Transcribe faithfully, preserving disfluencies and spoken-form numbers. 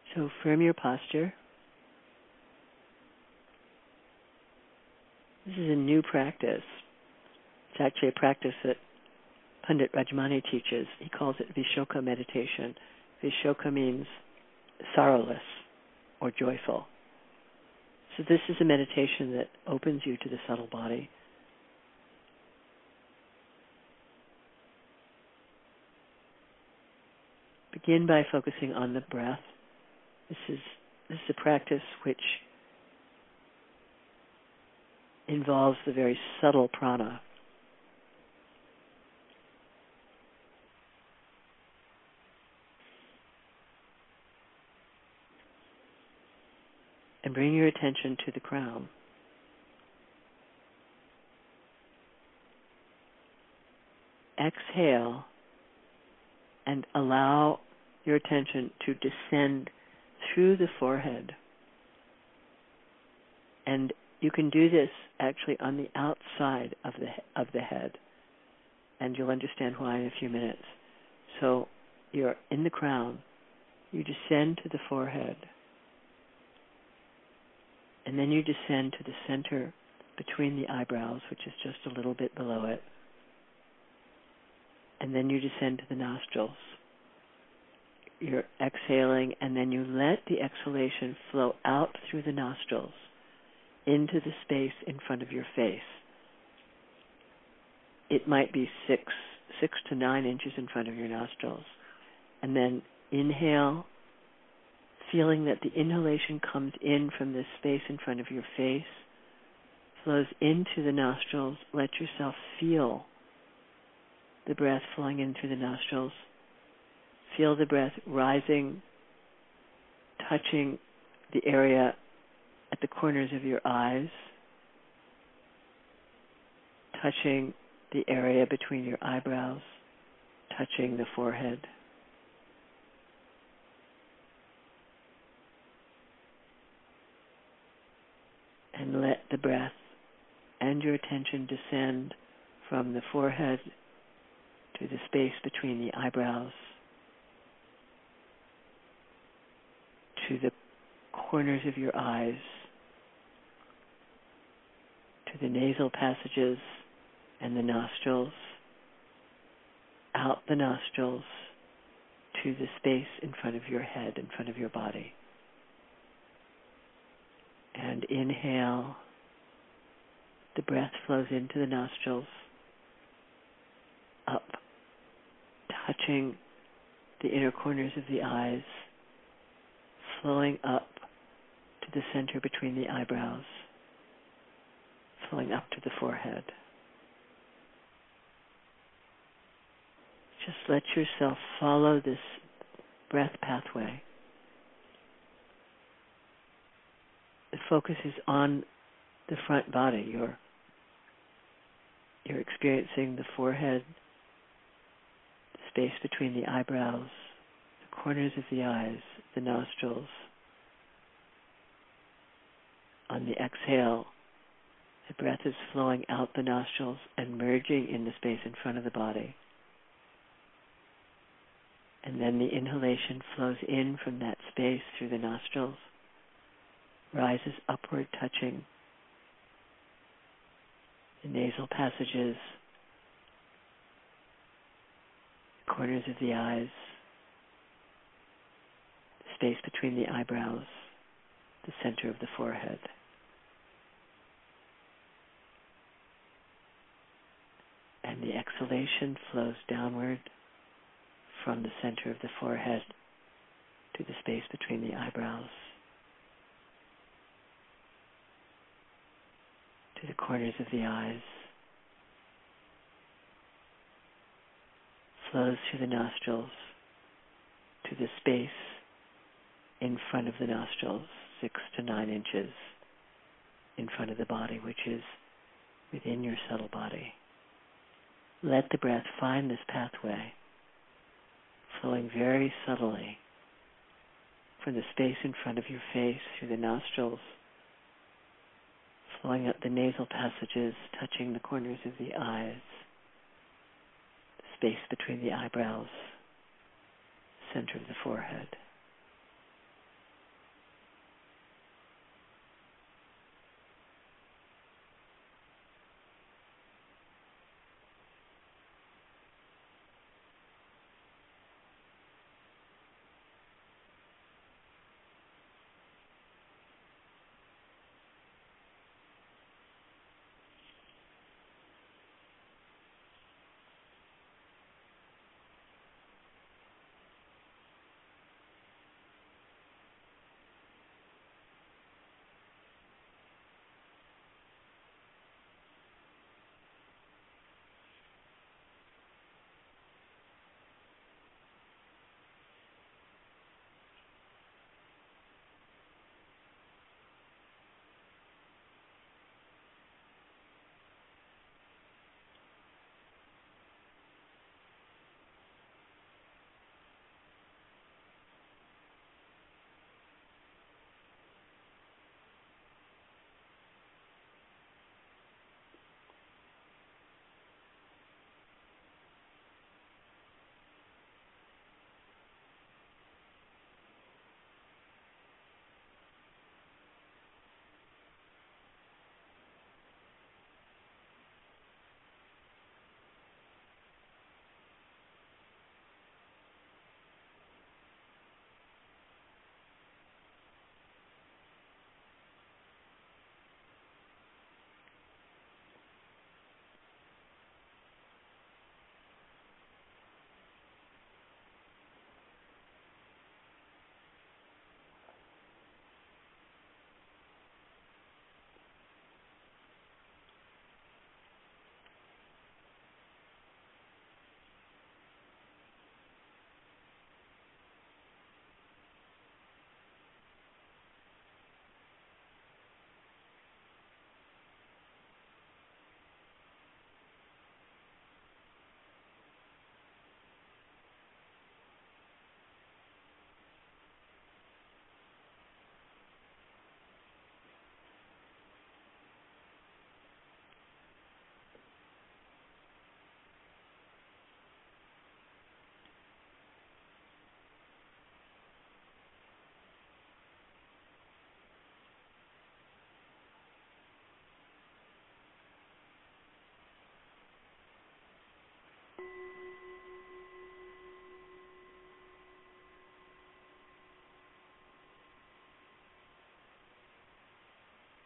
So firm your posture. This is a new practice. It's actually a practice that Pandit Rajmani teaches. He calls it Vishoka meditation. Vishoka means sorrowless or joyful. So this is a meditation that opens you to the subtle body. Begin by focusing on the breath. This is this is a practice which involves the very subtle prana. And bring your attention to the crown. Exhale and allow your attention to descend through the forehead. And you can do this actually on the outside of the of the head. And you'll understand why in a few minutes. So you're in the crown. You descend to the forehead. And then you descend to the center between the eyebrows, which is just a little bit below it. And then you descend to the nostrils. You're exhaling, and then you let the exhalation flow out through the nostrils into the space in front of your face. It might be six, six to nine inches in front of your nostrils. And then inhale, feeling that the inhalation comes in from this space in front of your face, flows into the nostrils. Let yourself feel the breath flowing in through the nostrils. Feel the breath rising, touching the area at the corners of your eyes, touching the area between your eyebrows, touching the forehead. And let the breath and your attention descend from the forehead to the space between the eyebrows, to the corners of your eyes, to the nasal passages and the nostrils, out the nostrils to the space in front of your head, in front of your body. And inhale, the breath flows into the nostrils, up, touching the inner corners of the eyes, flowing up to the center between the eyebrows, flowing up to the forehead. Just let yourself follow this breath pathway. The focus is on the front body. You're, you're experiencing the forehead, the space between the eyebrows, the corners of the eyes, the nostrils. On the exhale, the breath is flowing out the nostrils and merging in the space in front of the body. And then the inhalation flows in from that space through the nostrils, rises upward, touching the nasal passages, the corners of the eyes, the space between the eyebrows, the center of the forehead. And the exhalation flows downward from the center of the forehead to the space between the eyebrows, to the corners of the eyes, flows through the nostrils to the space in front of the nostrils, six to nine inches in front of the body, which is within your subtle body. Let the breath find this pathway, flowing very subtly from the space in front of your face through the nostrils, flowing up the nasal passages, touching the corners of the eyes, the space between the eyebrows, center of the forehead.